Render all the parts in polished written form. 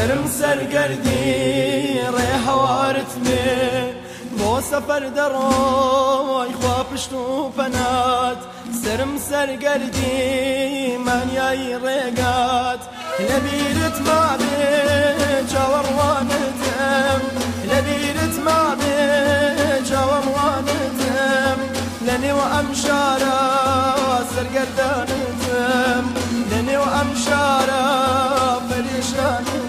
سرم سرگردی ریح وارتمه بو سفر دروی خواه پشت و پنات سرم سرگردی من یای ریگات لبیرت ما به جاوروانتم لبیرت ما به جاوروانتم لنی و امشارا سرگردانتم لنی و امشارا پریشانتم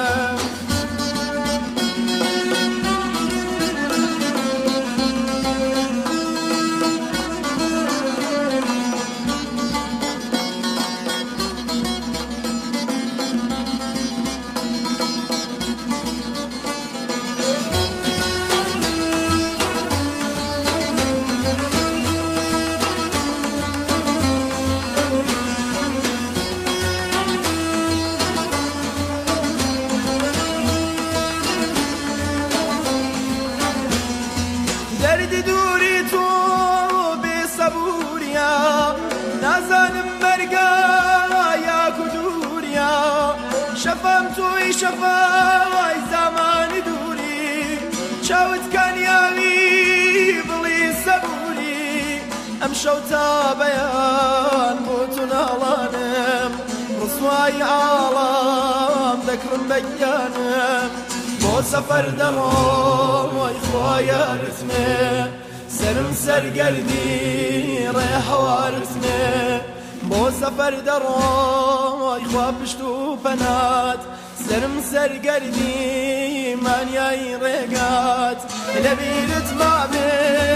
دردی دوری تو بی صبوریا نازانم مرگا یا کدوریا شفام توی شفای زمان دوری چاوت کنیاوی بلی صبوری ام شوتا بیان بوتو نالانم رسوای عالم ذکرم بیانم بو سفر دروی خوایارتمه سرم سرگردی ریح وارتمه بو سفر دروی خواه پشت و پنات سرم سرگردی من یای ریگات لبیرت ما به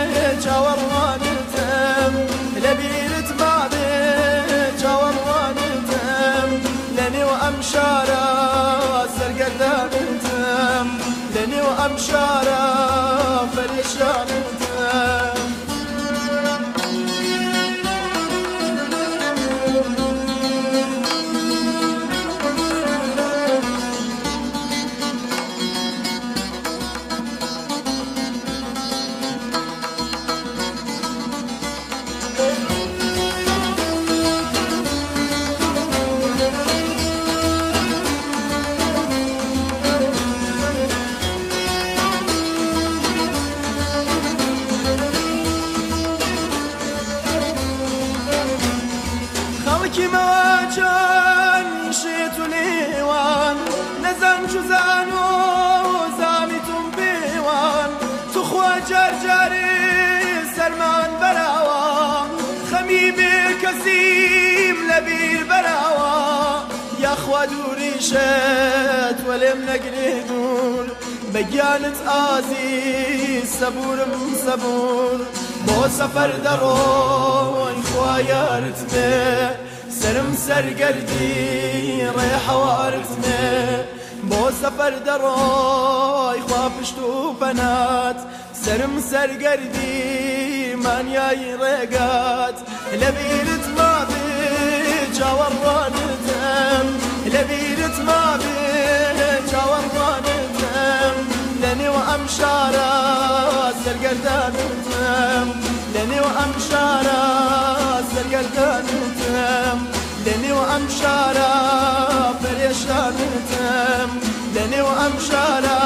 جاوروانتم لبیرت ما به جاوروانتم لنی و امشارا سرگردانتم لنی و امشارا پریشانتم خلقی مواجان شیطو لیوان نزم چو زانو زامیتون بیوان تو خواه جرجاری سرمان براوان خمی بی کسیم لبیر براوان یا خواه دوری شد ولیم نگری دور بگیانت آزی صبورم صبور بو سفر دروی خوایارتمه سرم سرگردی ریح وارتمه بو سفر دروی خواه پشت و پنات سرم سرگردی من یای ریگات لبیرت ما بی جاوروانتم لبیرت ما بی جاوروانتم لنی و امشارا سرگردانتم لنی و امشارا سرگردانتم لنی و امشارا پریشانتم لنی و امشارا